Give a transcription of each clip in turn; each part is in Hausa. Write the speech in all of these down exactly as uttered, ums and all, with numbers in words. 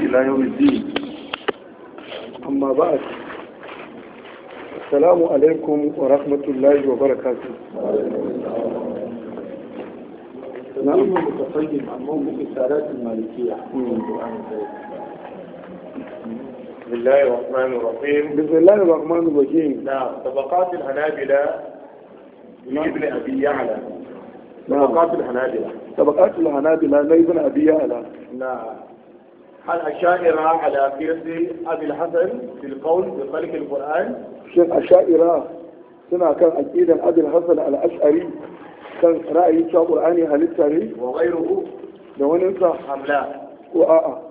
إلى يوم الدين. أما بعد، السلام عليكم ورحمة الله وبركاته. نعم. متقيم عن موقف السادات المالكية. بسم الله الرحمن الرحيم. بسم الله الرحمن الرحيم. نعم. طبقات الحنابلة لابن أبي يعلى. نعم. طبقات الحنابلة. طبقات الحنابلة لابن أبي يعلى. نعم. الأشاعرة على قياس أبي الحسن في القول بخلق القرآن. شيخ أشاعرة سنة كان أكيدا أبي الحسن الأشعري كان رأي شاء القرآن هل التاريخ وغيره لو ننسى أم لا؟ وآآ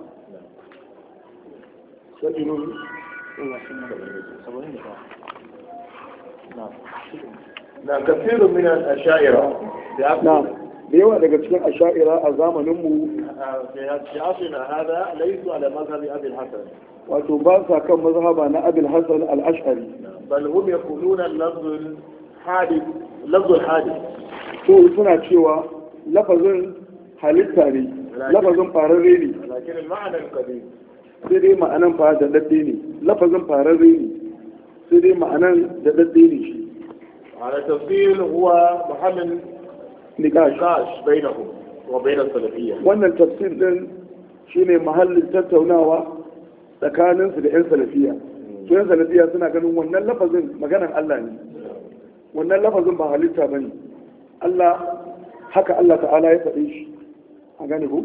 نعم. كثير من الأشاعرة نعم بيوا daga cikin asha'ira a zamaninmu في عصرنا هذا ليسوا على مذهب أبي الحسن، wato ba sa kan mazhaba na Abi al-Hasan al-Ash'ari, بل هم يقولون اللفظ الحادث لفظ الحادث. to suna cewa lafazin halitta ne, lafazin fararre ne, لكن المعنى القديم. sai dai ma'anan fa da dadde ne, lafazin fararre ne sai dai ma'anan da dadde ne shi. على تفصيل هو محل Nikash نقاش بينهم وبين السلفية. wannan tafsir din shine mahallin tattaunawa tsakaninsu da 'yan salafiya. to 'yan salafiya suna ganin wannan lafazin maganan Allah ne, wannan lafazin ba halitta bane. Allah haka Allah ta'ala ya faɗe shi a gane ku.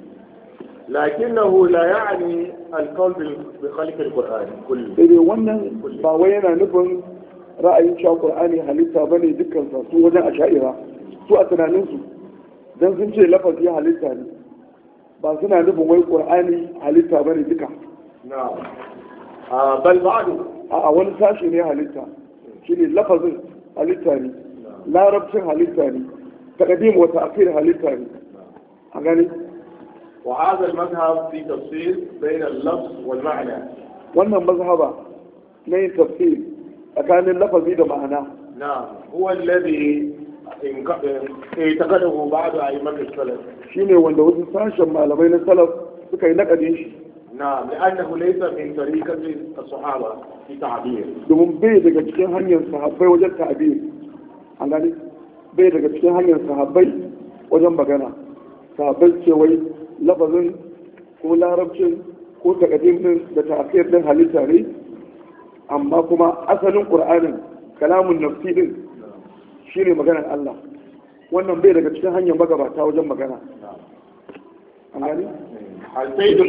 لكنه لا يعني القول بخلق القرآن كله. sai dai wannan ba wai yana nufin ra'ayin cewa Qur'ani halitta bane dukkan sa su wajen asha'ira, su a tunaninsu dan sun ce lafazi halitta ne ba suna nufin wai Qur'ani halitta bane duka. نعم. آه بل بعده. a wani sashi ne halitta shine lafazin halitta ne, larabcin halitta ne, taqdim wa ta'khir halitta ne a gani. وهذا المذهب في تفصيل بين اللفظ والمعنى. wannan mazhaba na yin tafsir tsakanin lafazi da ma'ana نعم. هو الذي اعتقده بعض أئمة السلف. shine wanda wasu sashen malamai na salaf suka yi nakadin shi. نعم. لأنه ليس من طريقة الصحابة في تعبير. domin bai daga cikin hanyar sahabbai wajen ta'abir an gani, bai daga cikin hanyar sahabbai wajen magana. sahabbai ce wai lafazin ko larabcin ko takadim din da ta'khir din halitta ne, amma kuma asalin qur'anin kalamun nafsi din shine maganar Allah. wannan bai daga cikin hanyar magabata wajen magana an gani. السيد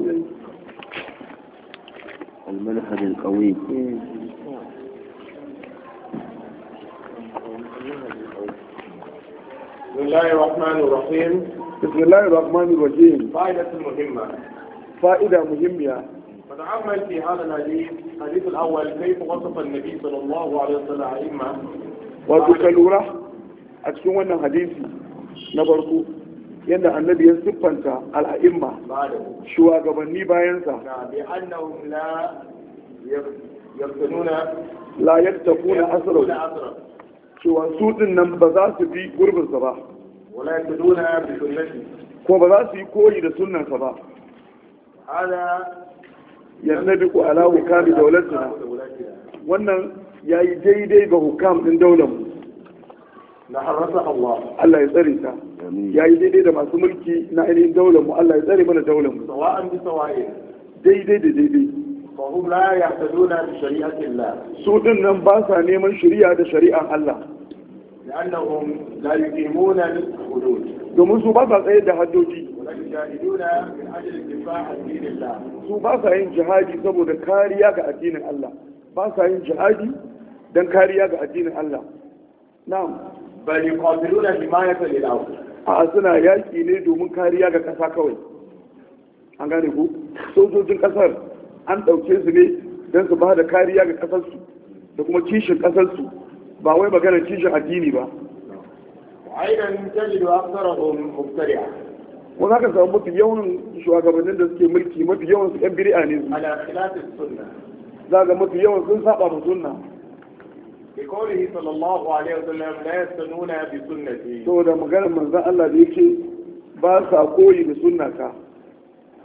المنهج القوي. بسم الله الرحمن الرحيم. بسم الله الرحمن الرحيم. فائدة مهمة. فائدة مهمة. فتعمل في هذا الحديث الحديث الأول كيف وصف النبي صلى الله عليه وسلم أئمة. وتكلورة أتكون وانا حديثي نبركو yadda annabi ya siffanta al'a'imma shugabanni bayansa la yattaquna asra, cewa su din nan ba za su bi gurbinsa ba ko ba za su yi koyi da sunnansa ba. yannabi ku ala hukami daulatina, wannan yayi daidai ga hukam din daular mu. na harrasa Allah Allah ya tsare ta, ya yi daidai da masu mulki na ainihin daular mu. Allah ya tsare mana daular mu sawa'an bi sawa'in, daidai da daidai. fa hum la yahtaduna bi shari'ati Allah, su din nan ba sa neman shari'a da shari'an Allah, li'annahum la yuqimuna al-hudud, domin su ba sa tsaye da haddoji, wa la yujahiduna min ajli difa' dinillah, su ba sa yin jihadi saboda kariya ga addinin Allah, ba sa yin jihadi dan kariya ga addinin Allah. na'am. bal yuqatiluna himayatan lil ard, a suna yaki ne domin kariya ga kasa kawai an gane ku. sojojin kasar an ɗauke su ne don su ba da kariya ga kasarsu da kuma kishin kasarsu, ba wai maganar kishin addini ba. aidan tajidu aktharahum mubtadi'a, wani haka samu mafi yawan shugabannin da suke mulki mafi yawan su yan bid'a ne su, ala khilaf as-sunnah, za ga mafi yawan sun saba ma sunna. بقوله صلى الله عليه وسلم لا يستنون بسنتي. saboda maganar manzon Allah da yake ba sa koyi da sunnata.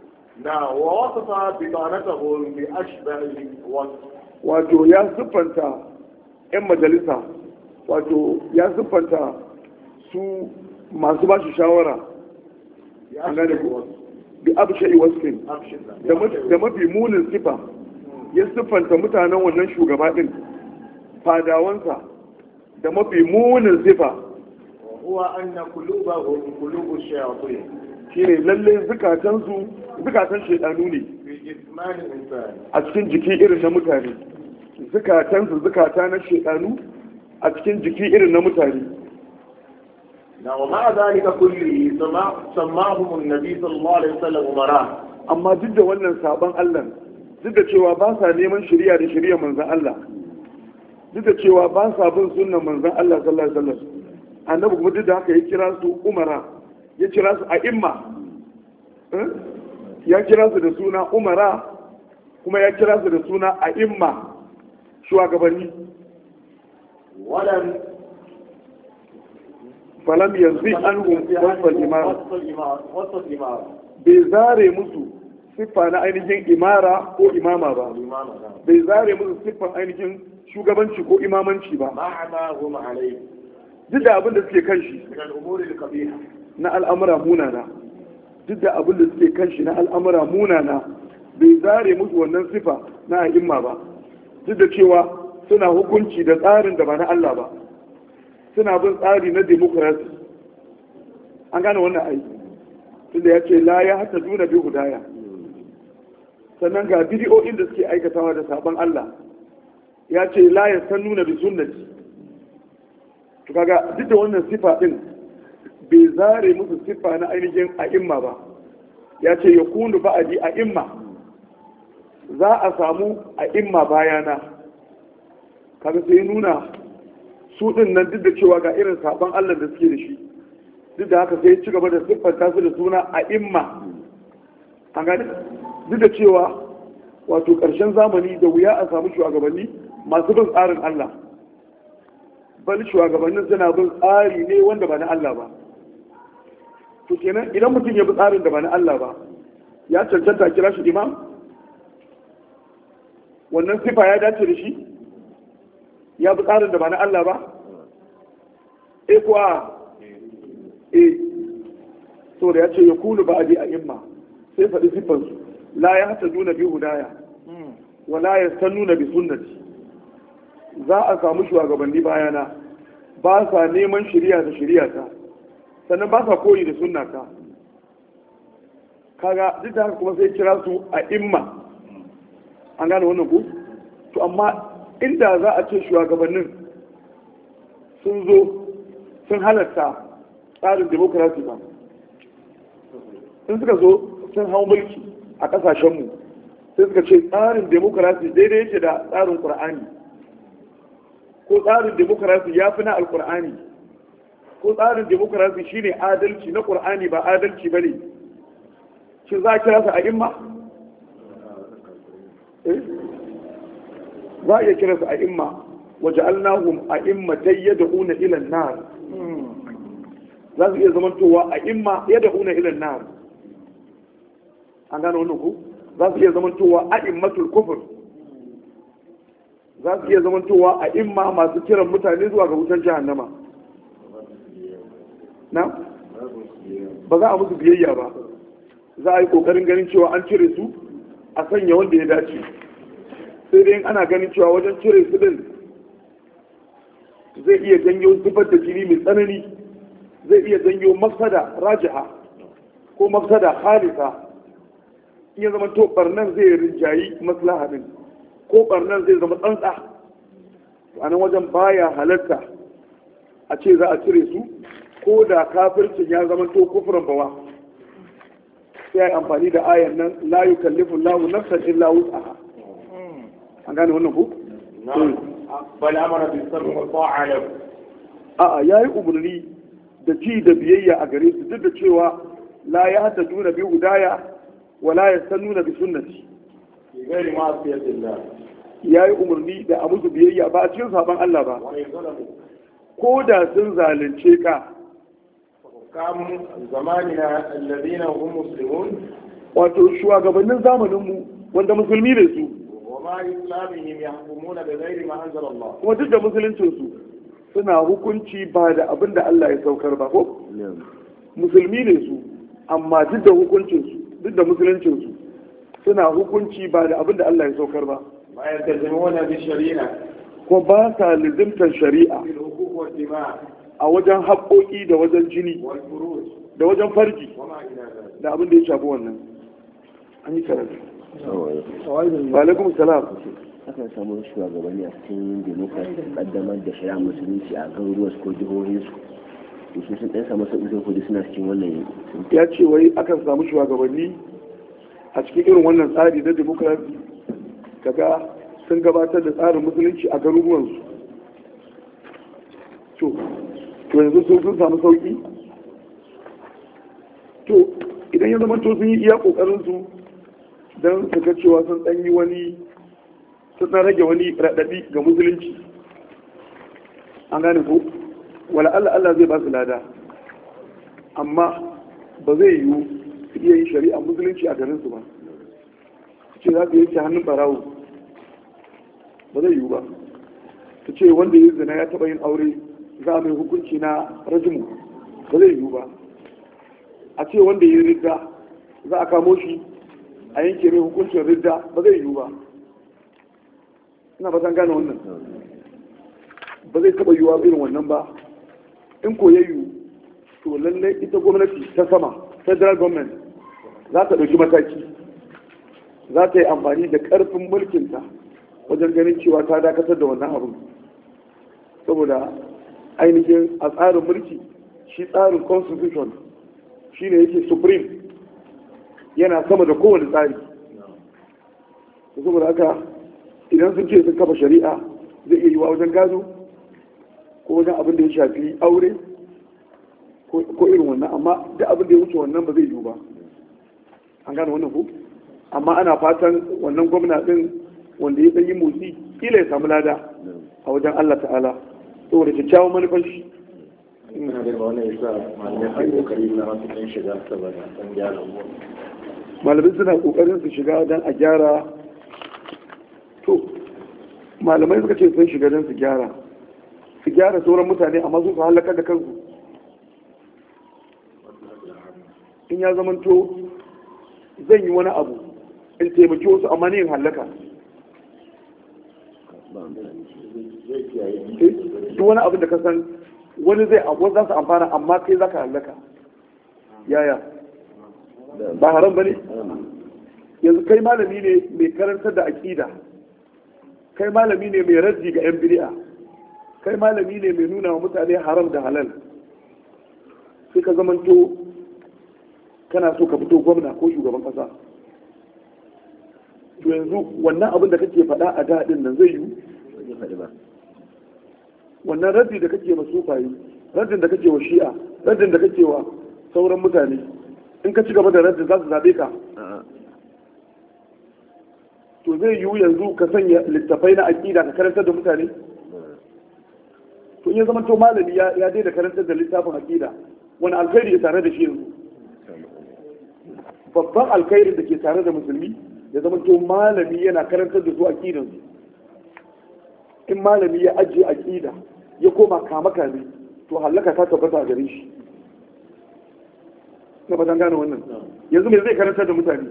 na wa wasafa bitanatahu bi ashbahi wasf wato ya siffanta yan majalisa wato ya siffanta su masu ba shi shawara an gane ku bi abshai wasfin da mafi munin sifa ya siffanta mutanen wannan shugaba din fadawansa da mafi munin sifa huwa anna qulubahum qulubu shayatin shine lalle zukatan su zukatan shedanu ne fi jismani insan a cikin jiki irin na mutane zukatan su zukata na shedanu a cikin jiki irin na mutane na wa ma'a zalika kulli samahum an-nabi sallallahu alaihi wasallam umara amma duk da wannan saban Allah duk da cewa ba sa neman shari'a da shari'a manzon Allah duk da cewa ba sa bin sunnan manzon Allah sallallahu alaihi wasallam annabi kuma duk da haka ya kira su umara ya kira su a'imma ya kira su da suna umara kuma ya kira su da suna a'imma shugabanni walan falam yanzu anhum wasfal imara wasfal imara bai zare musu siffa na ainihin imara ko imama ba bai zare musu siffan ainihin shugabanci ko imamanci ba ma'ama hum alayhi duk da abin da suke kan shi min al-umuri al-qabiha na al'amura munana duk da abin da suke kan shi na al'amura munana bai zare musu wannan sifa na a'imma ba duk da cewa suna hukunci da tsarin da ba na Allah ba suna bin tsari na demokrasi an gane wannan aiki tunda ya ce la ya hata duna bi hudaya sannan ga bidiyoyin da suke aikatawa da sabon Allah ya ce la ya san nuna bi sunnati to kaga duk da wannan sifa din bai zare musu sifa na ainihin a'imma ba ya ce ya kunu ba'adi a'imma za a samu a'imma bayana kaga sai nuna su din nan duk da cewa ga irin sabon Allah da suke da shi duk da haka sai ci gaba da siffanta su da suna a'imma an gani duk da cewa wato ƙarshen zamani da wuya a samu shugabanni masu bin tsarin Allah bal shugabannin suna bin tsari ne wanda ba na Allah ba to kenan idan mutum ya bi tsarin da ba na Allah ba ya cancanta kira shi imam wannan sifa ya dace da shi ya bi tsarin da ba na Allah ba e kuwa e so da ya ce ya kulu ba a bi a imma sai faɗi siffansu la ya hata nuna bi hudaya wa la ya san nuna bi sunnati za a samu shugabanni bayana ba sa neman shari'a da shari'a ta sannan ba sa koyi da sunna ta kaga duk da haka kuma sai kira su a imma an gane wannan ku to amma inda za a ce shugabannin sun zo sun halatta tsarin demokrasi ba sun suka zo sun hau mulki a kasashenmu sai suka ce tsarin demokrasi daidai yake da tsarin ƙur'ani ko tsarin demokrasi ya fi na alƙur'ani ko tsarin demokrasi shine adalci na ƙur'ani ba adalci ba ne shi za a kira su a imma? za a iya kira su a imma waje alnahum a imma ta yadda una ilan nar za su iya zamantowa a imma yadda una ilan nar an gano wannan ku za su iya zamantowa a immatul kufur za su iya zamantowa a imma masu kiran mutane zuwa ga wutar jahannama na ba za a musu biyayya ba za a yi kokarin ganin cewa an cire su a sanya wanda ya dace sai dai ana ganin cewa wajen cire su din zai iya janyo zubar da jini mai tsanani zai iya janyo mafsada rajiha ko mafsada halisa iya zama to barnan zai rinjayi maslaha din ko barnan zai zama tsantsa a nan wajen baya halatta a ce za a cire su ko da kafircin ya zama to kufurin bawa sai ya yi amfani da ayan nan la yukallifu Allahu nafsan illa wus'aha an gane wannan ku bal amara bi sabr wa ta'a lahu a'a yayi umarni da ji da biyayya a gare su duk da cewa la ya hata duna bi hudaya wa la yastannuna bi sunnati ghairi ma'siyatillah yayi umarni da a musu biyayya ba a cikin saban Allah ba ko da sun zalunce ka kam zamanina alladhina hum muslimun wato shugabannin zamaninmu wanda musulmi ne su وما إسلامهم يحكمون بغير ما أنزل الله kuma duk da musuluncinsu suna hukunci ba da abin da Allah ya saukar ba ko musulmi ne su amma duk da hukuncinsu duk da musuluncinsu suna hukunci ba da abin da Allah ya saukar ba ما يلتزمون بالشريعة ko ba sa lizimtar shari'a في الحقوق والدماء a wajen haƙoƙi da wajen jini والفروج da wajen farji وما إلى ذلك. da abin da ya shafi wannan an yi karatu wa alaikum salam akan samu shugabanni a cikin demokrasi kaddamar da shari'a musulunci a garuruwarsu ko jihohinsu su sun ɗan samu sauƙi kudi suna cikin wannan ya ce wai akan samu shugabanni a cikin irin wannan tsari na demokrasi kaga sun gabatar da tsarin musulunci a garuruwansu to to yanzu sun sun samu sauƙi to idan ya zama to sun yi iya ƙoƙarinsu don su ga cewa sun ɗan yi wani sun ɗan rage wani raɗaɗi ga musulunci an gane ko wala Allah Allah zai ba su lada amma ba zai yiwu su iya yin shari'a musulunci a garinsu ba su ce za su yanke hannun barawo ba zai yiwu ba su ce wanda ya zina ya taɓa yin aure za a mai hukunci na rajimu ba zai yiwu ba a ce wanda ya yi ridda za a kamo shi a yanke mai hukuncin ridda ba zai yiwu ba ina ba zan gane wannan ba zai taɓa yiwuwa irin wannan ba in ko ya yiwu to lallai ita gwamnati ta sama federal government za ta ɗauki mataki za ta yi amfani da ƙarfin mulkinta wajen ganin cewa ta dakatar da wannan abin saboda ainihin a tsarin mulki shi tsarin constitution shi ne yake supreme yana sama da kowane tsari saboda haka idan sun ce sun kafa shari'a zai iya yiwa wajen gado ko wajen abin da ya shafi aure ko irin wannan amma duk abin da ya wuce wannan ba zai yiwu ba an gane wannan ku amma ana fatan wannan gwamna din wanda ya dan yi motsi kila ya samu lada a wajen Allah ta'ala saboda kyakkyawan manufar shi ina da wannan yasa malamai su kokari na wasu kan shiga saboda san gyara malamai suna kokarin su shiga dan a gyara to malamai suka ce sun shiga dan su gyara su gyara sauran mutane amma su su halaka da kansu in ya zamanto zan yi wani abu in taimaki wasu amma ne in halaka duk wani abin da ka san wani zai abuwa za su amfana amma kai za ka halaka yaya ba haram ba ne yanzu kai malami ne mai karantar da aƙida kai malami ne mai raddi ga 'yan bid'a kai malami ne mai nuna wa mutane haram da halal sai ka zamanto kana so ka fito gwamna ko shugaban kasa to yanzu wannan abin da kake faɗa a daɗin nan zai yiwu wannan raddi da kake ma sufayi raddin da kake wa shi'a raddin da kake wa sauran mutane in ka ci gaba da raddin za su zaɓe ka to zai yiwu yanzu ka sanya littafai na aƙida ka karantar da mutane to in ya zama to malami ya daina karantar da littafin aƙida wani alkhairi ya tare da shi yanzu babban alkhairin da ke tare da musulmi ya zama to malami yana karantar da su aƙidan su in malami ya ajiye aƙida ya koma kama kame to hallaka ta tabbata a gare shi na ba gane wannan yanzu me zai karantar da mutane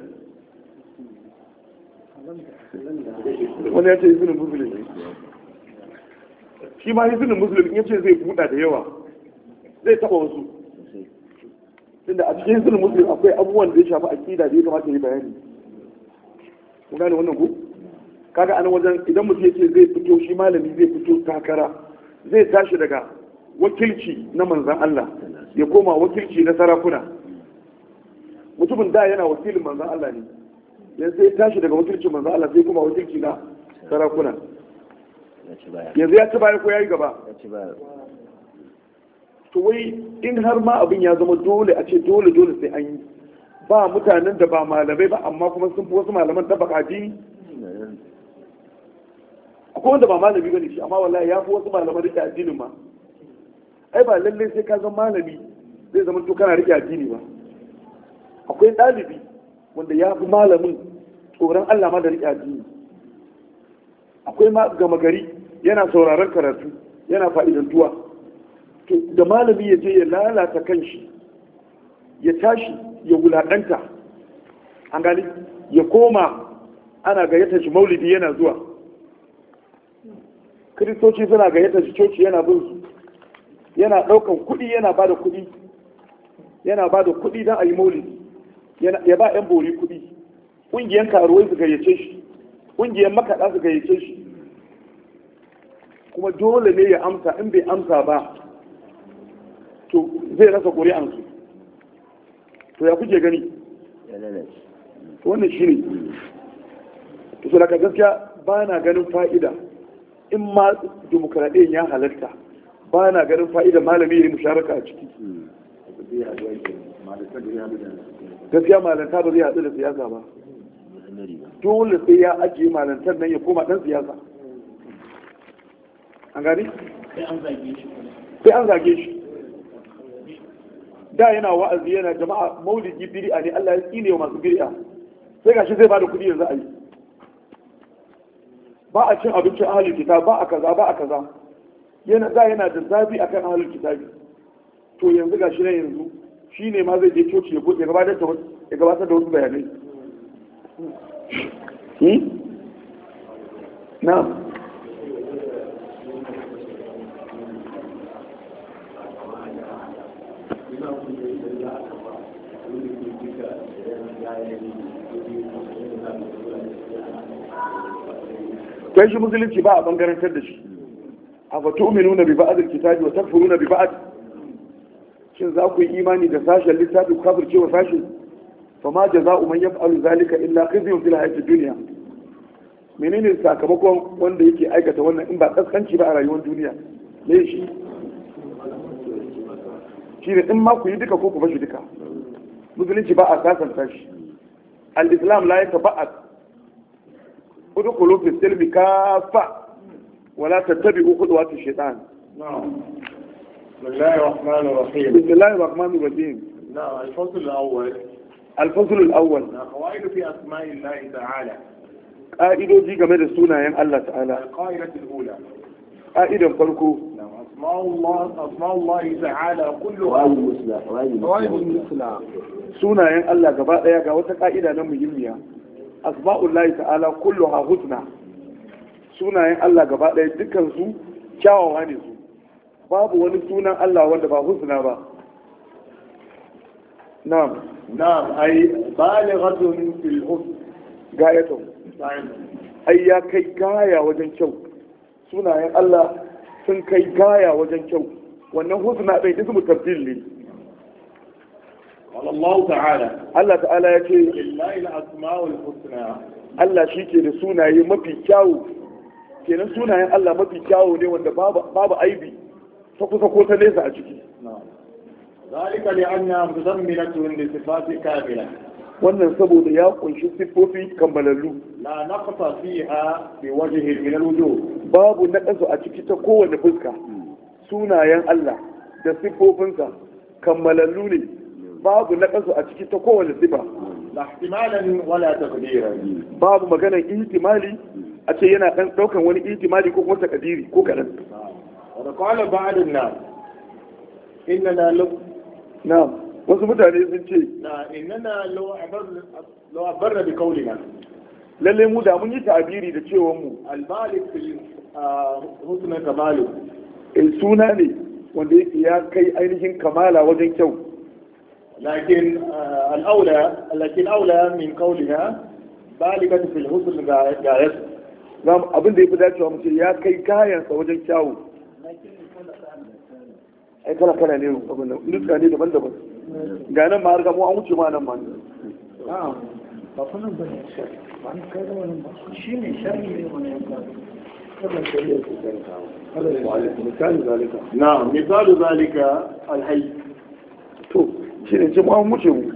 wani ya ce izinin musulmi shi ma izinin musulmi ya ce zai buɗa da yawa zai taɓa wasu tunda a cikin izinin musulmi akwai abubuwan da ya shafi aƙida da ya kamata ya yi bayani kun gane wannan ku kaga anan wajen idan mutum ya ce zai fito shi malami zai fito takara zai tashi daga wakilci na manzan Allah ya koma wakilci na sarakuna mutumin da yana wakilin manzan Allah ne yanzu ya tashi daga wakilcin manzan Allah sai kuma wakilci na sarakuna yanzu ya ci baya ko ya yi gaba to wai in har ma abin ya zama dole a ce dole dole sai an yi ba mutanen da ba malamai ba amma kuma sun fi wasu malaman tabbaka addini akwai wanda ba malami bane shi amma wallahi ya fi wasu malaman rike addinin ma ai ba lallai sai ka zama malami zai zama to kana rike addini ba akwai ɗalibi wanda ya fi malamin tsoron Allah ma da riƙe addini. Akwai ma gama gari yana sauraron karatu yana fa'idantuwa, to da malami ya je ya lalata kanshi ya tashi ya wulaƙanta, an gani ya koma ana gayyata shi maulidi yana zuwa, kiristoci suna gayyata shi coci yana bin su, yana ɗaukan kuɗi yana ba da kuɗi yana ba da kuɗi don a yi maulidi, ya ba 'yan bori kuɗi, ƙungiyar karuwai su gayyace shi, ƙungiyar makaɗa su gayyace shi, kuma dole ne ya amsa, in bai amsa ba to zai rasa ƙuri'ansu. To ya kuke gani? Wannan shi ne. To su daga gaskiya ba na ganin fa'ida, in ma dimokuraɗiyyar ya halatta, ba na ganin fa'ida malami ya yi musharaka a ciki. Gaskiya malanta ba zai haɗu da siyasa ba. Dole sai ya ajiye malantar nan ya koma ɗan siyasa. An gani? Sai an zage shi. Da yana wa'azi yana jama'a maulidi bid'a ne, Allah ya tsine wa masu bid'a. Sai gashi zai bada kuɗi yanzu a yi. Ba a cin abincin ahlul kitab, ba a kaza, ba a kaza. Yana da yana da zafi akan ahlul kitabi. To yanzu gashi ne yanzu shine ma zai je coci ya bude gabatar da ya gabatar da wasu bayanai. Hmm? Na'am. kai shi musulunci ba a bangarantar da shi. A fatu uminu na bi ba'adul kitabi wa takfuru na bi ba'ad. Shin za ku yi imani da sashen littafi ku kafirce wa sashen? Fa ma jaza'u man yaf'alu zalika illa khizyun fil hayatid dunya. Menene sakamakon wanda yake aikata wannan in ba kaskanci ba a rayuwar duniya? Me shi? Shi ne in ma ku yi duka ko ku bashi duka. Musulunci ba a sasanta shi. Al-Islam la yataba'ad. udkhulu fi silmi kaffa wa la tattabi'u khutuwati shaytan. نعم. بسم الله الرحمن الرحيم. بسم الله الرحمن الرحيم. نعم. الفصل الأول. الفصل الأول. قواعد في أسماء الله تعالى. ƙa'idoji game da sunayen Allah ta'ala. القاعدة الأولى. ƙa'idan farko. نعم. أسماء الله أسماء الله تعالى كلها قواعد مثلى. Sunayen Allah gaba ɗaya ga wata ƙa'ida na muhimmiya. Asma'ullahi ta'ala kulluha husna. Sunayen Allah gaba ɗaya dukkan su kyawawa ne su. Babu wani sunan Allah wanda ba husna ba. Na'am. نعم. أي بالغة في الحسن. Gayatun. Ai ya kai gaya wajen kyau. Sunayen Allah sun kai gaya wajen kyau. Wannan husna ɗin ismu tabdil ne. قال الله تعالى. Allah ta'ala ya ce لله الأسماء الحسنى. Allah shi ke da sunaye mafi kyawu. Kenan sunayen Allah mafi kyawu ne wanda babu aibi ta kusa ko ta nesa a ciki. ذلك لأنها متضمنة لصفات كاملة. Wannan saboda ya kunshi siffofi kammalallu. لا نقص فيها بوجه من الوجوه. Babu naƙasu a ciki ta kowane fuska. Sunayen Allah da siffofinsa kammalallu ne. Babu naƙasu a ciki ta kowane sifa. لا احتمالا ولا تقديرا. Babu maganar ihtimali a ce yana ɗan ɗaukan wani ihtimali ko kuma takadiri ko kaɗan. وقال بعض الناس إننا لو Na'am. Wasu mutane sun ce إننا لو عبرنا لو عبرنا بقولنا lalle mu da mun yi ta'abiri da cewa mu البالغ في حسن كماله. in suna ne wanda yake ya kai ainihin kamala wajen kyau. لكن الأولى لكن أولى من قولها بالغة في الحسن غايته. Zamu abin da ya fi dacewa mu ce ya kai kayansa wajen kyawu. Ai kala kala ne abin nan nuska ne daban-daban. Ga nan ma har ga mu an wuce ma nan ma. ba kuma ba ne ba ni kai da wani ba shi ne sharri ne wani نعم. مثال ذلك الحي. To shi ne ce mu an wuce mu.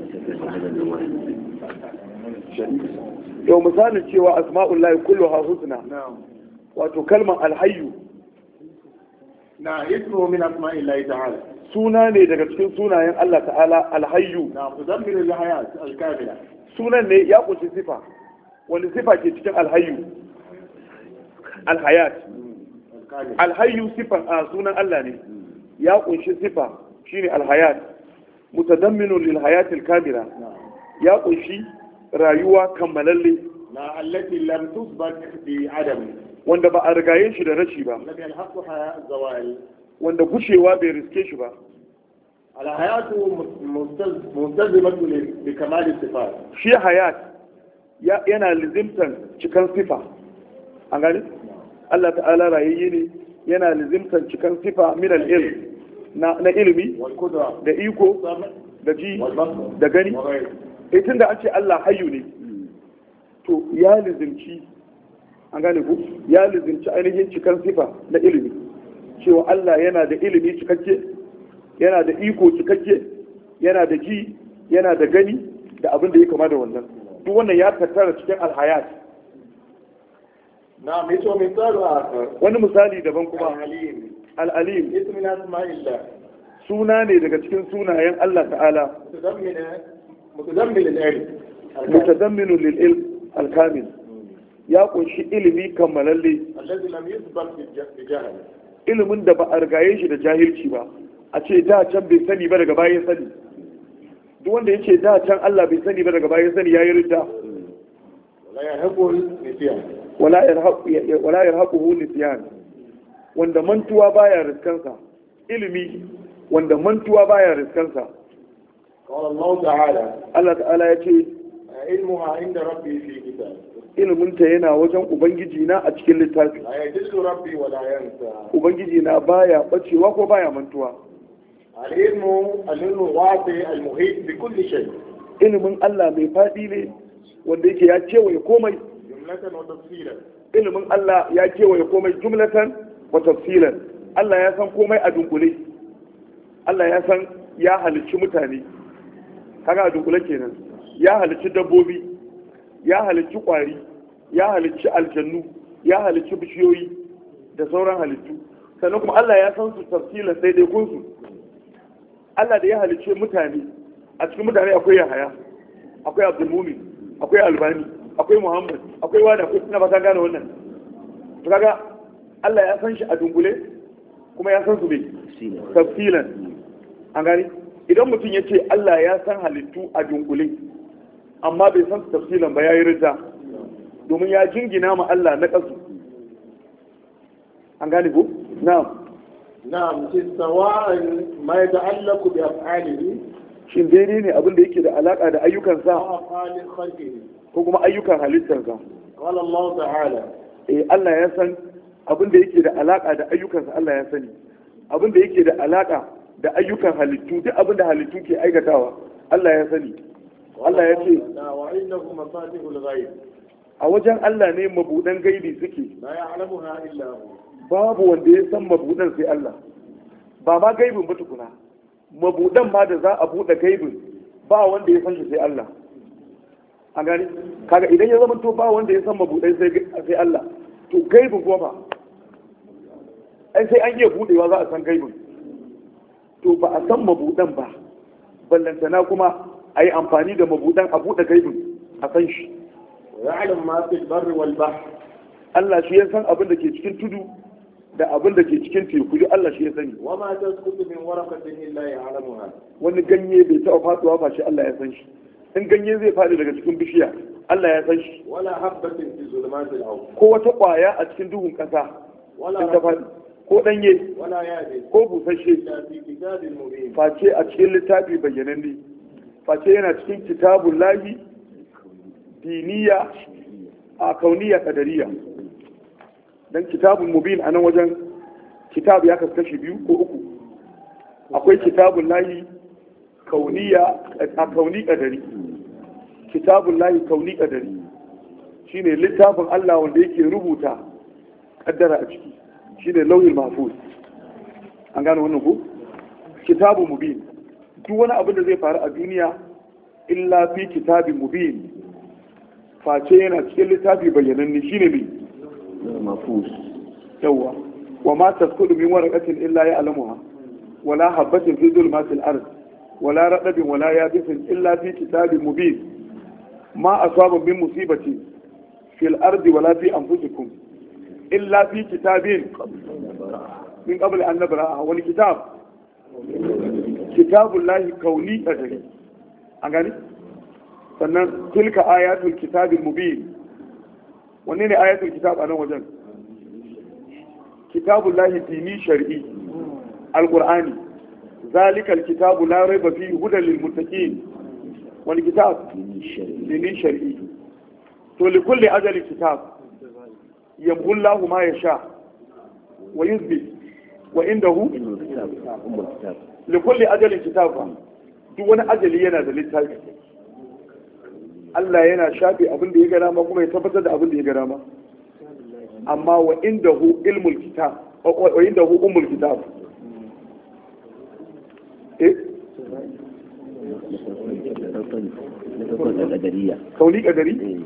Yau misalin cewa asma'ullahi kulluha husna. نعم. Wato kalmar alhayyu na ismu min asma'illahi ta'ala suna ne daga cikin sunayen Allah ta'ala alhayyu na tudammiru al-hayat al-kamila sunan ne ya kunshi sifa wani sifa ke cikin alhayyu alhayat alhayyu sifan a sunan Allah ne ya kunshi sifa shine alhayat mutadamminun lil hayatil kamila ya kunshi rayuwa kammalalle na allati lam tusbat bi adam wanda ba a rigaye shi da rashi ba lam yalhaquha zawal wanda gushewa bai riske shi ba alhayatu mustazimatu bi kamali sifat shi hayat yana lizimtan cikan sifa an gani Allah ta'ala rayayye ne yana lizimtan cikan sifa min al-ilm na na ilimi da iko da ji da gani eh tunda an ce Allah hayyu ne to ya lizimci an gane ku ya lizimci ainihin cikan sifa na ilimi cewa Allah yana da ilimi cikakke yana da iko cikakke yana da ji yana da gani da abin da ya kama da wannan duk wannan ya tattara cikin alhayat na mai to misali a wani misali daban kuma al-alim al-alim ismu min asma'illah suna ne daga cikin sunayen Allah ta'ala mutadammin al-ilm mutadammin lil ilm al-kamil ya kunshi ilimi kammalalle alladhi lam yusbaq bi jahl ilimin da ba a rigaye shi da jahilci ba a ce da can bai sani ba daga baya sani duk wanda ya ce da can Allah bai sani ba daga baya sani ya yi ridda wala yahqul nisyan wala yarhaqu wala yarhaquhu nisyan wanda mantuwa baya riskansa ilimi wanda mantuwa baya riskansa qala Allah ta'ala Allah ta'ala ya ce ilmuha inda rabbi fi kitab iliminta yana wajen ubangiji na a cikin littafi la yadillu rabbi wala yansa ubangiji na baya bacewa ko baya mantuwa al-ilmu al-ilmu wasi al-muhit bi kulli shay ilimin Allah mai fadi ne wanda yake ya kewaye komai jumlatan wa tafsilan ilimin Allah ya kewaye komai jumlatan wa tafsilan Allah ya san komai a dunkule Allah ya san ya halicci mutane kaga a dunkule kenan ya halicci dabbobi ya halicci kwari ya halicci aljannu ya halicci bishiyoyi da sauran halittu sannan kuma Allah ya san su tafsilan sai dai kunsu Allah da ya halicce mutane a cikin mutane akwai Yahaya akwai Abdulmumin akwai Albani akwai Muhammad akwai wani akwai ina ba ta gane wannan to kaga Allah ya san shi a dunkule kuma ya san su bai tafsilan an gani idan mutum ya ce Allah ya san halittu a dunkule amma bai san su tafsilan ba ya yi rida domin ya jingina ma Allah na kasu an gane ko na'am na'am sawa'an ma yata'allaqu bi af'alihi shin daidai ne abin da yake da alaka da ayyukansa wa af'ali khalqihi ko kuma ayyukan halittarsa qala Allah ta'ala eh Allah ya san abin da yake da alaka da ayyukansa Allah ya sani abin da yake da alaka da ayyukan halittu duk abin da halittu ke aikatawa Allah ya sani Allah ya ce wa innahu mafatihul ghaib a wajen Allah ne mabudan gaibi suke la ya'lamuha illa hu babu wanda ya san mabudan sai Allah ba ma gaibin ba tukuna mabudan ma da za a bude gaibin ba wanda ya san shi sai Allah a gani kaga idan ya zama to ba wanda ya san mabudai sai sai Allah to gaibin kuma ba ai sai an iya budewa za a san gaibin to ba a san mabudan ba ballantana kuma a yi amfani da mabudan a buɗe gaibin a san shi ya'lam ma fil barri wal bahr Allah shi ya san abin da ke cikin tudu da abin da ke cikin teku duk Allah shi ya sani wa ma tasqutu min waraqatin illa ya'lamuha wani ganye bai taɓa faɗuwa ba shi Allah ya san shi in ganye zai faɗi daga cikin bishiya Allah ya san shi wala habatin fi zulumatil ard ko wata ƙwaya a cikin duhun ƙasa wala ta faɗi ko ɗanye wala yadi ko busasshe illa fi kitabin mubin face a cikin littafi bayyananne face yana cikin kitabun lahi diniya a kauniya kadariya dan kitabun mubin a nan wajen kitab ya kaskashi biyu ko uku akwai kitabun lahi kauniya a kauni kadari kitabun lahi kauni kadari shine littafin Allah wanda yake rubuta kaddara a ciki shine lauhul mahfuz an gane wannan ko kitabun mubin duk wani abin da zai faru a duniya illa fi kitabin mubin face yana cikin littafi bayyananne shine ne mafus yawa wa ma tasqutu min waraqatin illa ya'lamuha wala habatin fi dhulmatil ard wala radabin wala yabisin illa fi kitabin mubin ma asaba min musibati fil ardi wala fi anfusikum illa fi kitabin min qabl an nabra'a wal kitab kitabullahi kauni qadari an gani sannan tilka ayatul kitabil mubin wanne ne ayatul kitab a nan wajen kitabullahi dini shar'i alqur'ani zalikal kitabu la rayba fihi hudan lil muttaqin wal kitab dini shar'i to li kulli ajali kitab yamhu Allahu ma yasha wa yuthbit wa indahu li kulli ajalin kitab duk wani ajali yana da littafi Allah yana shafe abin da ya ga dama kuma ya tabbatar da abin da ya ga dama amma wa indahu ilmul kitab wa indahu ummul kitab eh kauli kadari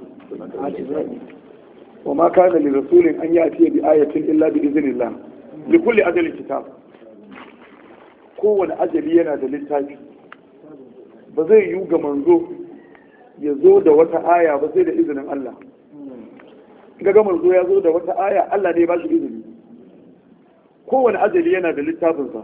wa ma kana li rasulin an yati bi ayatin illa bi iznillah li kulli ajalin kitab kowane ajali yana da littafi ba zai yi ga manzo ya zo da wata aya ba sai da izinin Allah ga manzo ya zo da wata aya Allah ne ba shi izini kowane ajali yana da littafinsa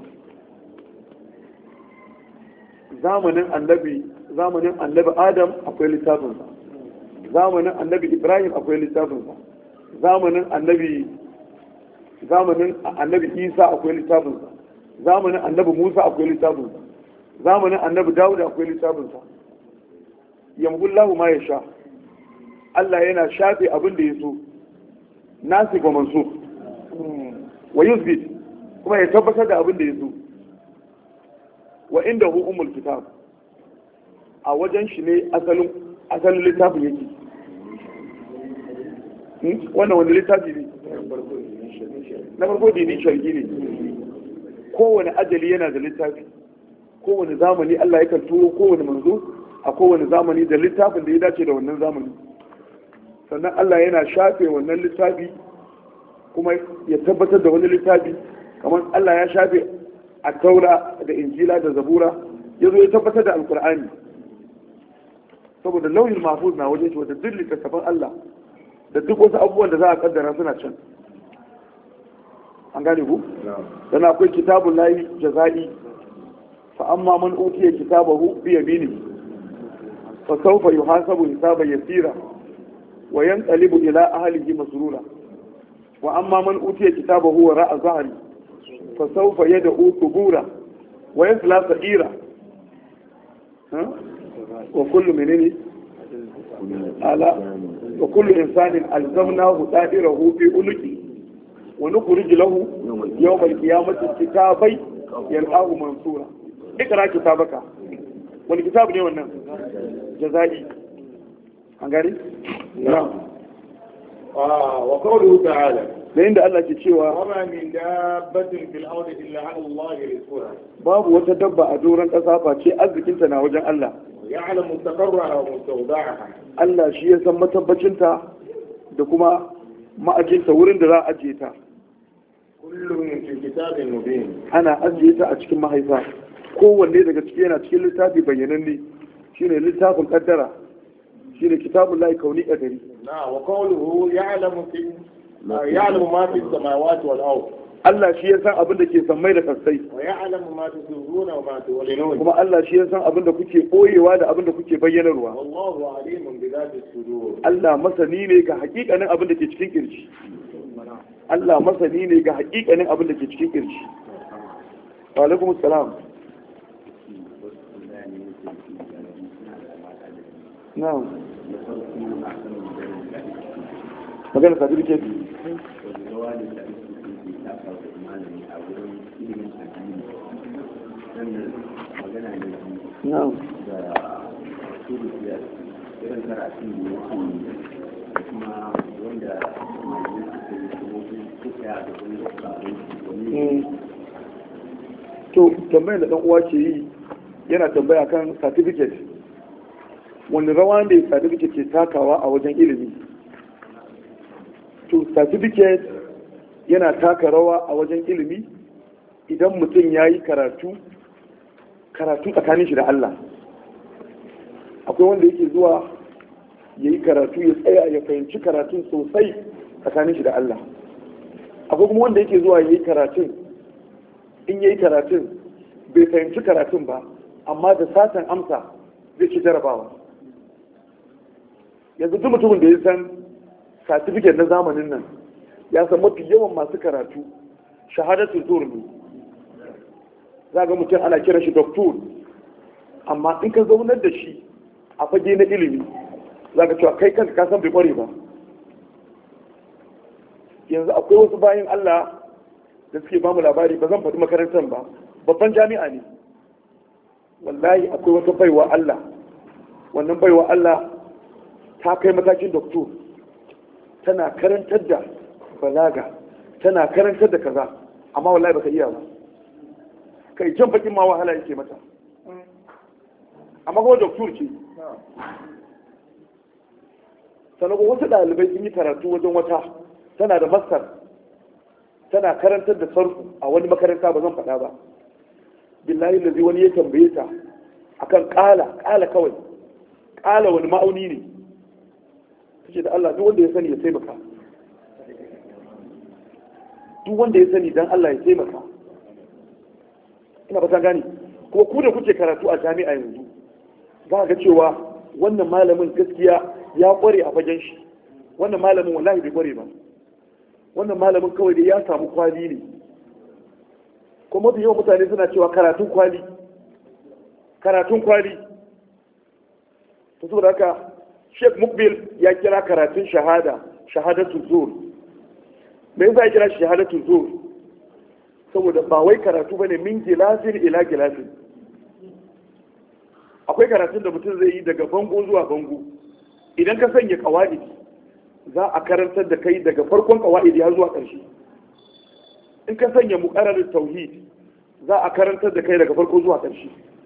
zamanin annabi zamanin annabi Adam akwai littafinsa zamanin annabi Ibrahim akwai littafinsa zamanin annabi zamanin annabi Isa akwai littafinsa zamanin annabi Musa akwai littafinsa zamanin annabi Dawud akwai littafinsa yamhullahu ma yasha Allah yana shafe abin da ya so nasi ga mansukh wa yuthbit kuma ya tabbatar da abin da ya so wa indahu ummul kitab a wajen shi ne asalin asalin littafin yake wannan wanda littafi ne na farko dini sharhi ne kowane ajali yana da littafi kowane zamani Allah yakan turo kowane manzo a kowane zamani da littafin da ya dace da wannan zamani sannan Allah yana shafe wannan littafi kuma ya tabbatar da wani littafi kamar Allah ya shafe a taura da injila da zabura ya zo ya tabbatar da alkur'ani saboda lauyin mahfuz na wajen shi wata duk littattafan Allah da duk wasu abubuwan da za a kaddara suna can an gane ku? dan akwai kitabun layi jaza'i fa amma man utiya kitabahu bi yamini fa sawfa yuhasabu hisaban yasira wa yanqalibu ila ahlihi masrura wa amma man utiya kitabahu wara'a zahri fa sawfa yad'u thubura wa yasla sa'ira wa kullu menene ala wa kullu insanin alzamnahu ta'irahu fi ulqi wa nukhrij lahu yawm al-qiyamati kitabai yalqahu mansura ikra kitabaka wani kitabu ne wannan jaza'i an gari na'am wa qawluhu ta'ala da inda Allah ke cewa wama min dabbatin fil ardi illa 'ala Allah rizquha babu wata dabba a doron kasa face arzikinta na wajen Allah ya'lamu mustaqarraha wa mustawda'aha Allah shi ya san matabbacinta da kuma ma'ajinta wurin da za a ajiye ta kullum fi kitabin mubin ana ajiye ta a cikin mahaifa kowanne daga ciki yana cikin littafi bayyananne shine littafin kaddara shine kitabul lahi kauni qadari na wa qawluhu ya'lamu fi ya'lamu ma fi samawati wal ard Allah shi ya san abin da ke sammai da kasai wa ya'lamu ma tusirruna wa ma tu'linun kuma Allah shi ya san abin da kuke boyewa da abin da kuke bayyanarwa wallahu alimun bi dhati sudur Allah masani ne ga hakikanin abin da ke cikin kirji Allah masani ne ga hakikanin abin da ke cikin kirji wa alaikum assalam na'am magana certificate na'am irin karatun da yake kuma wanda to tambayar da dan uwa ke yi yana tambaya kan certificate wani rawa ne certificate ke takawa a wajen ilimi to certificate yana taka rawa a wajen ilimi idan mutum ya yi karatu karatu tsakanin shi da Allah. Akwai wanda yake zuwa ya yi karatu ya tsaya ya fahimci karatun sosai tsakanin shi da Allah. Akwai kuma wanda yake zuwa ya yi karatun in ya yi karatun bai fahimci karatun ba amma da satan amsa zai ci jarabawa. Yanzu duk mutumin da ya san certificate na zamanin nan ya san mafi yawan masu karatu shahadatu zur ne. Za ga mutum ana kira shi doktor, amma in ka zaunar da shi a fage na ilimi za ka cewa kai kanka ka san bai kware ba. Yanzu akwai wasu bayan Allah da suke ba mu labari, ba zan faɗi makarantar ba, babban jami'a ne. Wallahi akwai wata baiwa Allah, wannan baiwa Allah ta kai matakin doktor, tana karantar da balaga, tana karantar da kaza, amma wallahi baka iya ba. Kai jan bakin ma wahala yake mata, amma kuma doktor ce. Sannan wasu ɗalibai sun yi karatu wajen wata, tana da master, tana karantar da sarfu a wani makaranta, ba zan faɗa ba. Billahi lazi wani ya tambaye ta akan ƙala, ƙala kawai, ƙala wani ma'auni ne. Ce da Allah duk wanda ya sani ya taimaka, duk wanda ya sani dan Allah ya taimaka. Ina fata gani, kuma ku da kuke karatu a jami'a yanzu za ga cewa wannan malamin gaskiya ya kware a fagen shi, wannan malamin wallahi bai kware ba, wannan malamin kawai da ya samu kwali ne. Kuma mafi yawan mutane suna cewa karatun kwali, karatun kwali. Ta saboda haka Sheikh Mukbil ya kira karatun shahada shahadatu zur. Me yasa ya kira shahadatu zur? Saboda ba wai karatu bane min gilasin ila gilasin. Akwai karatun da mutum zai yi daga bango zuwa bango. Idan ka sanya qawaidi za a karantar da kai daga farkon qawaidi har zuwa ƙarshe. In ka sanya muqarrarut tauhid za a karantar da kai daga farko zuwa ƙarshe.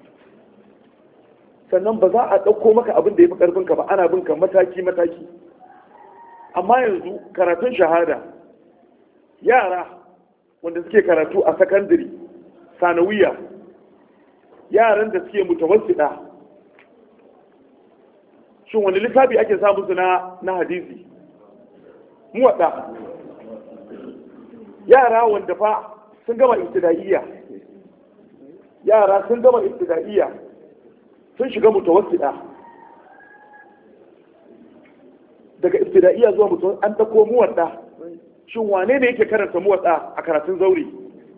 Sannan ba za a ɗauko maka abin da ya fi ƙarfinka ba, ana binka mataki-mataki. Amma yanzu karatun shahada, yara wanda suke karatu a sakandare, sanawiya, yaran da suke mutawassida, shin wani littafi ake samu su na, na hadisi? Muwaɗa. Yara wanda fa sun gama ibtida'iyya, yara sun gama ibtida'iyya, sun shiga mutawassida, daga ibtida'iyya zuwa mutum an dako muwadda. Shin wane ne yake karanta muwadda a karatun zauri?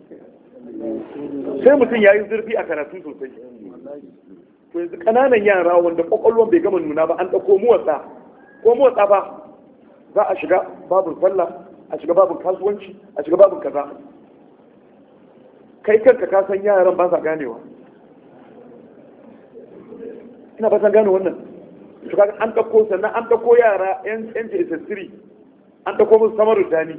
Sai mutum yayi zurfi a karatu sosai. To yanzu kananan yara wanda kwakwalwan bai gama nuna ba an dako muwadda, ko muwadda ba za a shiga babin sallah, a shiga babin kasuwanci, a shiga babin kaza. Kai kanka ka san yaran ba sa ganewa. Ina fatan gane wannan. To kaga an dauko sannan an dauko yara yan yan J S three, an dauko musu samaru dani.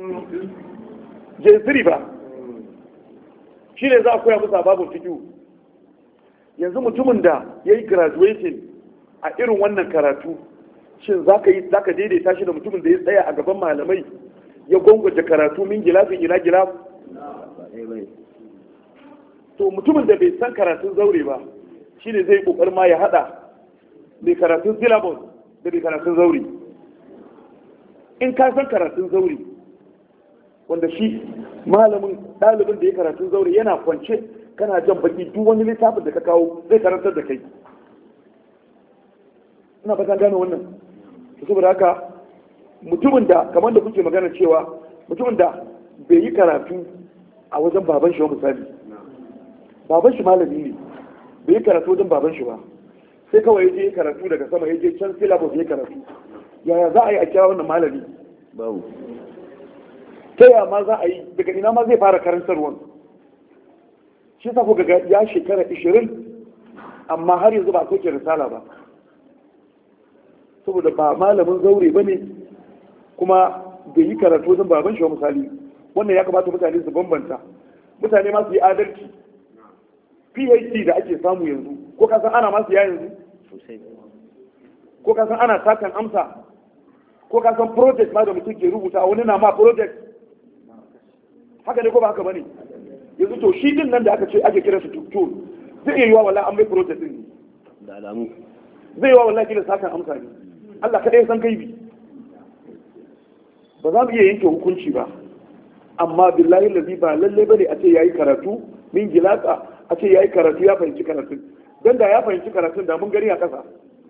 J S three ba. Shi ne za a koya musu babun fiqh. Yanzu mutumin da yayi graduation a irin wannan karatu, shin zaka yi zaka daidaita shi da mutumin da ya tsaya a gaban malamai ya gongoje karatu min gilafin ila gilaf? To mutumin da bai san karatun zaure ba, shi ne zai kokar ma ya hada mai karatun syllabus da mai karatun zauri. In ka san karatun zauri, wanda shi malamin ɗalibin da ya karatun zauri yana kwance kana jan baki, duk wani littafin da ka kawo zai karantar da kai. Ina fatan gane wannan. Saboda haka mutumin da kamar da kuke magana cewa mutumin da bai yi karatu a wajen baban shi wa misali, baban shi malami ne, bai yi karatu wajen baban shi ba, sai kawai ya je karatu daga sama, ya je can syllabus ya karatu. Yaya za a yi a kira wannan malami? babu. Ta yaya ma za a yi, daga ina ma zai fara karantarwa? Shi sa kuka ga ya shekara ishirin amma har yanzu ba a soke risala ba, saboda ba malamin zaure ba ne, kuma bai yi karatu wajen baban shi wa misali. Wannan ya kamata mutane su bambanta, mutane ma su yi adalci. P H D da ake samu yanzu, ko ka san ana masu ya yanzu? Ko ka san ana satan amsa? Ko ka san project ma da mutum ke rubuta, wani na ma project? haka ne ko ba haka bane yanzu to shi din nan da aka ce ake kira su to zai iya yiwa wallahi an mai protest din da alamu zai yiwa wallahi kila sakan amsa ne Allah kadai san gaibi ba za mu iya yanke hukunci ba amma billahi lazi ba lalle bane a ce yayi karatu min gilaka a ce yayi karatu ya fahimci karatun dan da ya fahimci karatun da mun gari a kasa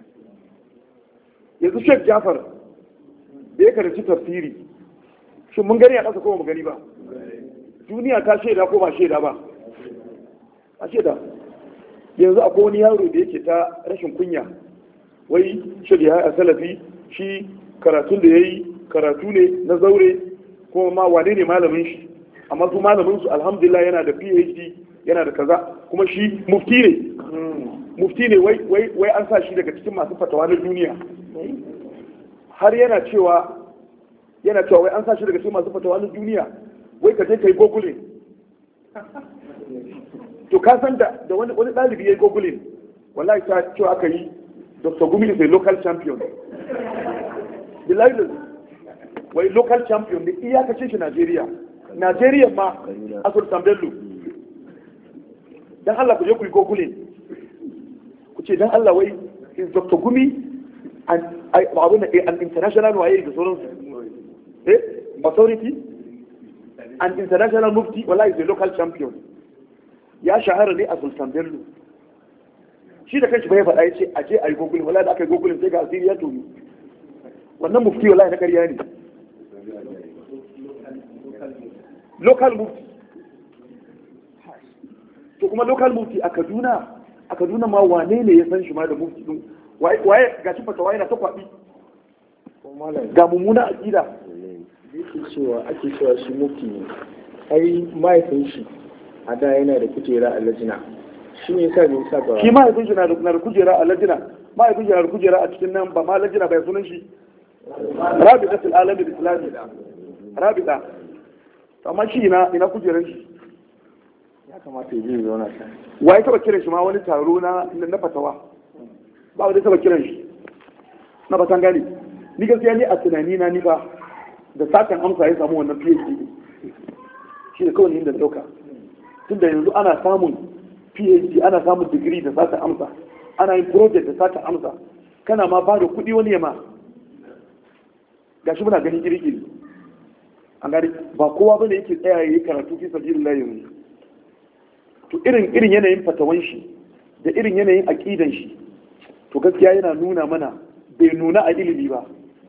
yanzu Sheikh Jafar da ya karanci tafsiri shin mun gani a kasa ko mu gani ba duniya ta shaida ko ba shaida ba a shaida yanzu akwai wani yaro da yake ta rashin kunya wai Sheikh ya a salafi shi karatun da yayi karatu ne na zaure kuma ma wane ne malamin shi amma su malamin su alhamdulillah yana da P H D yana da kaza kuma shi mufti ne mufti ne wai wai wai an sa shi daga cikin masu fatawa na duniya har yana cewa yana cewa wai an sa shi daga cikin masu fatawa na duniya wai ka je kai googling to ka san da da wani wani dalibi yayi googling wallahi ta cewa aka yi Doctor Gumi is a local champion billahi wai local champion ne iyakacin shi Najeriya Najeriya ma a Sultan Bello dan Allah ku je ku yi googling ku ce dan Allah wai is Doctor Gumi an abun an international waye da sauransu eh authority an international mufti wallahi is a local champion ya shahara ne a Sultan Bello shi da kanshi bai faɗa ya ce aje a yi googling wallahi da aka yi googling sai ga asiri ya tomi wannan mufti wallahi na ƙarya ne local mufti to kuma local mufti a Kaduna a Kaduna ma wane ne ya san shi ma da mufti din waye ga shi fatawa yana ta kwabi ga mummuna aqida yake cewa ake cewa shi mufti ne ai mahaifin shi a da yana da kujera a lajina shi ne yasa bai sa ba shi mahaifin shi na da kujera a lajina mahaifin shi na da kujera a cikin nan ba ma lajina bai sunan shi Rabi'atul Alamin Islami Rabi'a amma shi ina ina kujeran shi ya kamata ya je zauna ta waye taba kiran shi ma wani taro na na fatawa ba wanda taba kiran shi na batan gani ni gaskiya ni a tunani na ni fa da sakan amsa ya samu wannan P H D shi da kawai inda dauka tunda yanzu ana samun P H D ana samun degree da sakan amsa ana yin project da sakan amsa kana ma ba da kuɗi wani yama gashi muna ganin kirkiri an gani ba kowa bane yake tsaya yayi karatu fi sabilillah yanzu to irin irin yanayin fatawan shi da irin yanayin aqidan shi to gaskiya yana nuna mana bai nuna a ilimi ba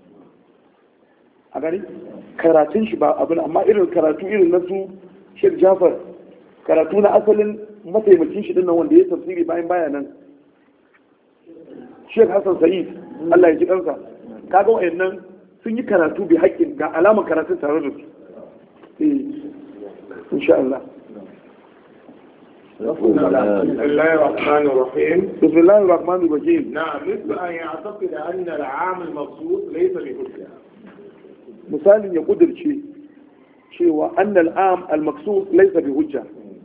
a gani karatun shi ba abin amma irin karatu irin na su Sheikh Jafar karatu na asalin mataimakin shi dinnan wanda ya tafsiri bayan baya nan Sheikh Hassan Sa'id Allah ya ji kansa kaga wayannan sun yi karatu bi haƙƙin ga alamar karatun tare da su eh insha Allah بسم الله الرحمن الرحيم بسم الله الرحمن الرحيم نعم مثل أن يعتقد أن العام المقصود ليس بحجة misalin ya kudirce cewa annal am al-maqsud laysa bi hujja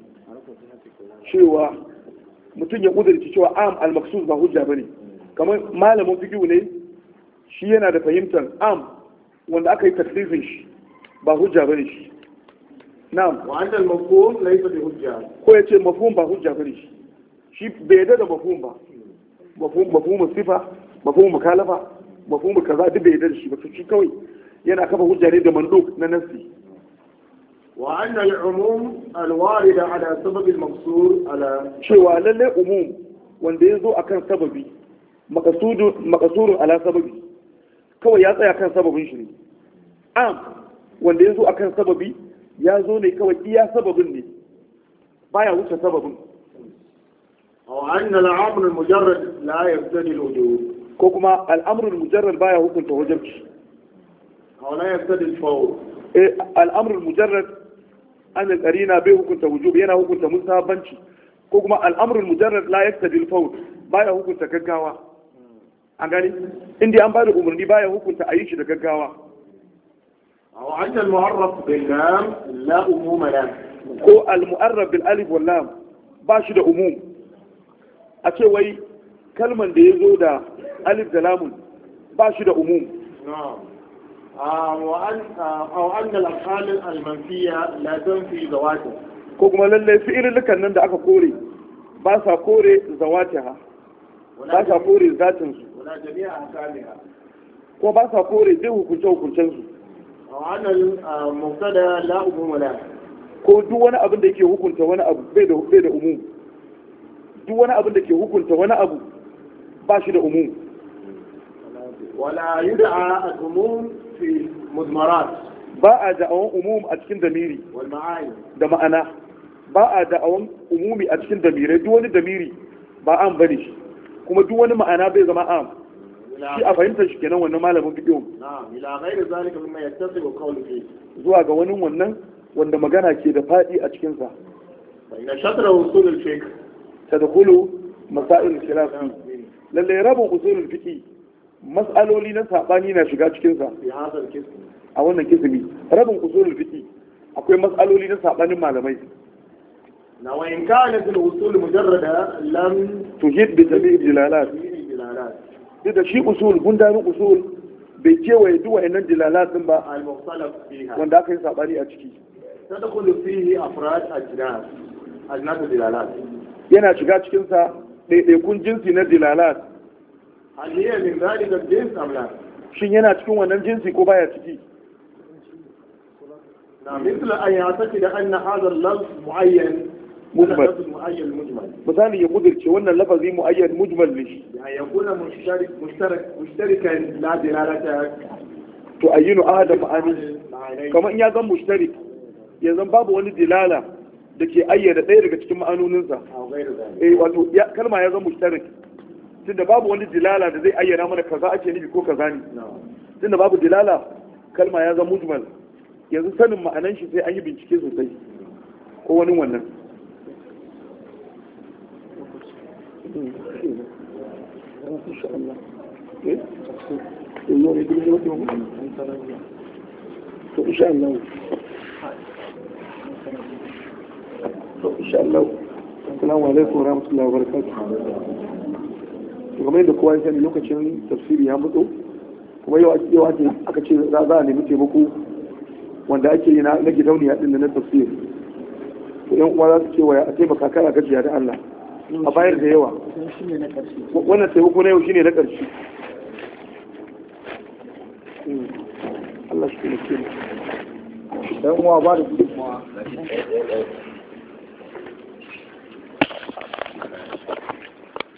cewa mutum ya kudirce cewa am al-maqsud ba hujja bane kamar malamin fiqh ne shi yana da fahimtar am wanda aka yi tafsirin shi ba hujja bane shi na'am wa anna al-mafhum laysa bi hujja ko yace mafhum ba hujja bane shi shi bai yarda da mafhum ba mafhum mafhum sifa mafhum mukalafa mafhum kaza duk bai yarda da shi ba shi kawai yana kafa hujja ne da manduk na nafsi wa anna al-umum al-warid ala sabab al-maqsur ala cewa lalle umum wanda yazo akan sababi maqsudu maqsurun ala sababi kawai ya tsaya kan sababin shi ne am wanda yazo akan sababi ya zo ne kawai iya sababin ne baya wuce sababin aw anna al-amr al-mujarrad la yaqtadi al-wujub ko kuma al-amr al-mujarrad baya hukunta wajibci aw la yaqtadi al-fawr eh al-amr al-mujarrad an al-qarina bai hukunta wujub yana hukunta musabanci ko kuma al-amr al-mujarrad la yaqtadi al-fawr baya hukunta gaggawa an gani inda an bada umarni baya hukunta ayi shi da gaggawa aw anna al-mu'arraf bil lam la umum lahu ko al-mu'arraf bil alif wal lam ba shi da umum a ce wai kalman da yazo da alif da lamun ba shi da umum وأن أو أن الأفعال المنفية لا تنفي ذواته. ko kuma lallai fi'ilulukan nan da aka kore ba sa kore zawatiha ba sa kore zatin su ولا جميع أحكامها. ko ba sa kore duk hukunce hukuncen su وأن المبتدأ لا عموم له. ko duk wani abin da yake hukunta wani abu bai da bai da umum duk wani abin da ke hukunta wani abu ba shi da umum. ولا يدعى العموم في مضمرات. ba a da'awan umum a cikin damiri والمعاني. da ma'ana ba a da'awan umumi a cikin damirai duk wani damiri ba an bane shi kuma duk wani ma'ana bai zama am shi a fahimtar shi kenan wannan malamin fiqh نعم إلى غير ذلك مما يتصل بالقول فيه. zuwa ga wani wannan wanda magana ke da fadi a cikin sa فإن شطر وصول الفقه tadkhulu masail al-khilaf lalle rabin usul al-fiqh mas'aloli na sabani na shiga cikin sa في هذا القسم. a wannan kismi rabin usul al-fiqh akwai mas'aloli na sabanin malamai وإن كانت الوصول مجردة لم tuhid bi jami'i dilalat تفيد الدلالات duk da shi usul gundarin usul bai kewaye duk wa'annan dilalat din ba المختلف فيها. wanda aka yi sabani a ciki تدخل فيه أفراد أجناس أجناس الدلالات. yana shiga cikin sa ɗaiɗaikun jinsi na dilalat هل هي من ذلك الجنس أم لا؟ shin yana cikin wannan jinsi ko baya ciki نعم مثل أن يعتقد أن هذا اللفظ معين مجمل. لفظ معين مجمل misali ya kudirce wannan lafazi muayyan mujmal ne shi يعني يكون مشترك مشترك مشتركا لا دلالة to ayyinu ahada ma'ani معنيين kamar in ya zan mushtarik ya zan babu wani dilala da ke ayyana ɗaya daga cikin ma'anoninsa أو غير ذلك. eh wato ya- kalma ya zan mushtarik tunda babu wani dilala da zai ayyana mana kaza ake nufi ko kaza ne نعم. tunda babu dilala kalma ya zan mujmal yanzu sanin ma'anan shi sai an yi bincike sosai ko wani wannan to insha Allah to insha Allah assalamu alaikum warahmatullahi wabarakatuh to kamar yadda kowa ya sani lokacin tafsiri ya mutu kuma yau yau ake aka ce za a nemi taimako wanda ake yi na gidauniya din da na tafsir to yan uwa za su ce wa a taimaka kana gajiya da Allah a bayar da yawa wannan taimako na yau shine na ƙarshe Allah shi ne dan uwa ba da gudunmawa